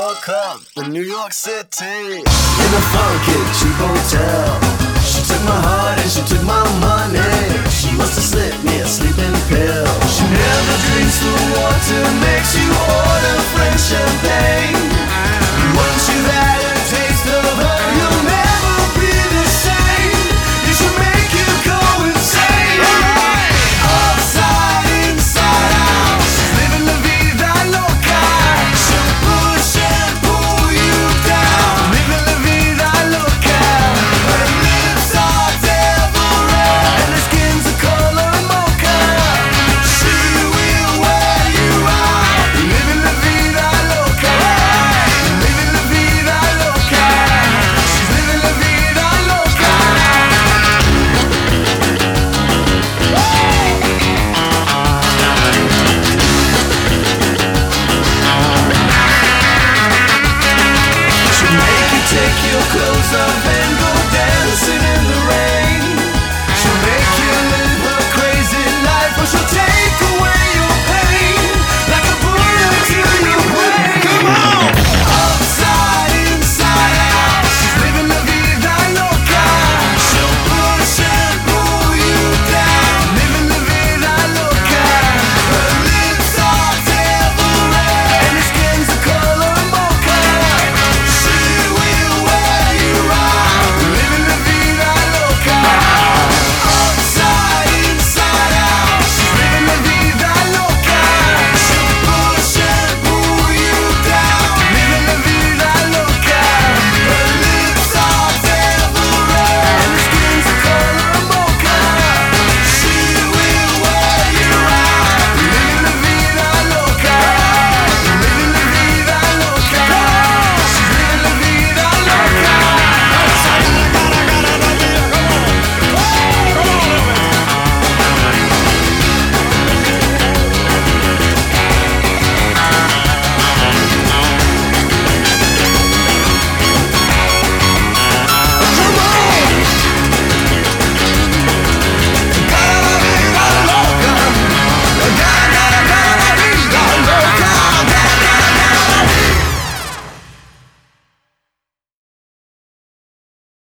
woke up in New York City in a funky cheap hotel. She took my heart and she took my money. She must have slipped me a sleeping pill. She never drinks the water, makes you order French champagne. Once you've had a taste of her, you'll never be the same. You should make you go insane. Upside, inside out, she's living la vida loca. She'll push and pull you down, living la vida loca. Her lips are devil red and her skin's the color mocha. She will wear you out, living la vida loca. Living la vida loca. She's living la vida loca. She'll make you take your clothes off